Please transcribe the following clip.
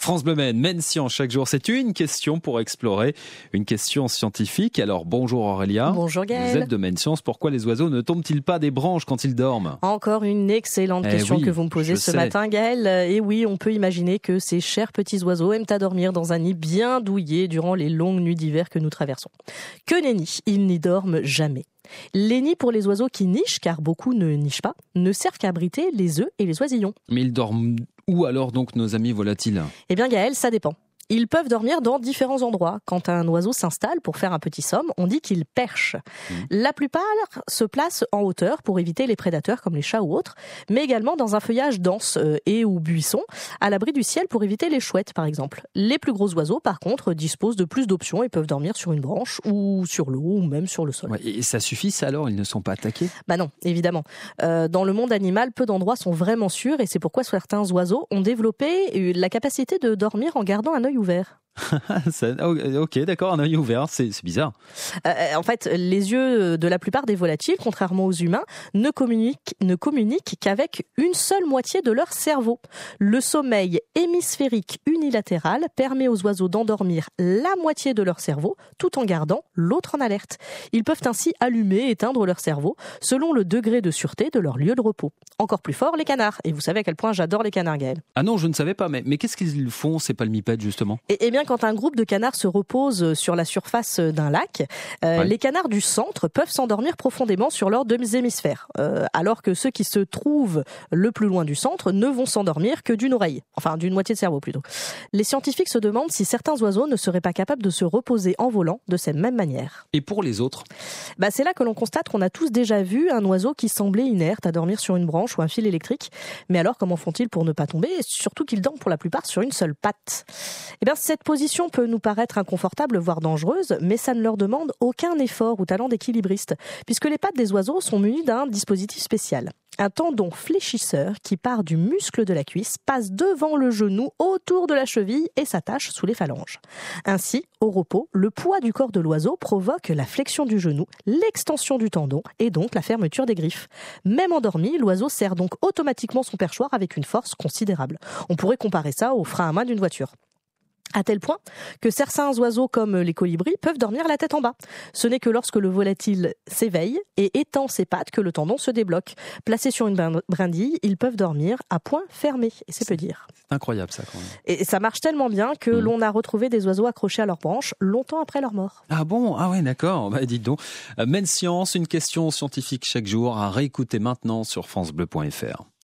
France Bleu Maine Science chaque jour. C'est une question pour explorer, une question scientifique. Alors bonjour Aurélia. Bonjour Gaël. Vous êtes de Maine Science. Pourquoi les oiseaux ne tombent-ils pas des branches quand ils dorment ? Encore une excellente question que vous me posez ce matin Gaël. Et oui, on peut imaginer que ces chers petits oiseaux aiment à dormir dans un nid bien douillet durant les longues nuits d'hiver que nous traversons. Que nenni, ils n'y dorment jamais. Les nids pour les oiseaux qui nichent, car beaucoup ne nichent pas, ne servent qu'à abriter les œufs et les oisillons. Mais ils dorment où alors donc nos amis volatiles ? Eh bien Gaël, ça dépend. Ils peuvent dormir dans différents endroits. Quand un oiseau s'installe pour faire un petit somme, on dit qu'il perche. La plupart se placent en hauteur pour éviter les prédateurs comme les chats ou autres, mais également dans un feuillage dense et ou buisson, à l'abri du ciel pour éviter les chouettes par exemple. Les plus gros oiseaux par contre disposent de plus d'options et peuvent dormir sur une branche ou sur l'eau ou même sur le sol. Ouais, et ça suffit ça alors ? Ils ne sont pas attaqués ? Bah non, évidemment. Dans le monde animal, peu d'endroits sont vraiment sûrs et c'est pourquoi certains oiseaux ont développé la capacité de dormir en gardant un œil ouvert. Ok, d'accord, un œil ouvert, c'est bizarre. En fait, les yeux de la plupart des volatiles, contrairement aux humains, ne communiquent qu'avec une seule moitié de leur cerveau. Le sommeil hémisphérique unilatéral permet aux oiseaux d'endormir la moitié de leur cerveau tout en gardant l'autre en alerte. Ils peuvent ainsi allumer et éteindre leur cerveau selon le degré de sûreté de leur lieu de repos. Encore plus fort, les canards. Et vous savez à quel point j'adore les canards, Gaël. Ah non, je ne savais pas, mais qu'est-ce qu'ils font ces palmipèdes justement ? Eh bien, quand un groupe de canards se repose sur la surface d'un lac, les canards du centre peuvent s'endormir profondément sur leurs deux hémisphères, alors que ceux qui se trouvent le plus loin du centre ne vont s'endormir que d'une oreille, enfin d'une moitié de cerveau plutôt. Les scientifiques se demandent si certains oiseaux ne seraient pas capables de se reposer en volant de cette même manière. Et pour les autres ? C'est là que l'on constate qu'on a tous déjà vu un oiseau qui semblait inerte à dormir sur une branche ou un fil électrique. Mais alors, comment font-ils pour ne pas tomber ? Et surtout qu'ils dorment pour la plupart sur une seule patte. Eh bien, cette position peut nous paraître inconfortable, voire dangereuse, mais ça ne leur demande aucun effort ou talent d'équilibriste, puisque les pattes des oiseaux sont munies d'un dispositif spécial. Un tendon fléchisseur qui part du muscle de la cuisse, passe devant le genou, autour de la cheville et s'attache sous les phalanges. Ainsi, au repos, le poids du corps de l'oiseau provoque la flexion du genou, l'extension du tendon et donc la fermeture des griffes. Même endormi, l'oiseau serre donc automatiquement son perchoir avec une force considérable. On pourrait comparer ça au frein à main d'une voiture. À tel point que certains oiseaux comme les colibris peuvent dormir la tête en bas. Ce n'est que lorsque le volatile s'éveille et étend ses pattes que le tendon se débloque. Placés sur une brindille, ils peuvent dormir à poing fermé, et c'est peu dire. Incroyable ça quand même. Et ça marche tellement bien que l'on a retrouvé des oiseaux accrochés à leurs branches longtemps après leur mort. Ah bon ? Ah ouais, d'accord. Dites donc. Maine Science, une question scientifique chaque jour à réécouter maintenant sur francebleu.fr.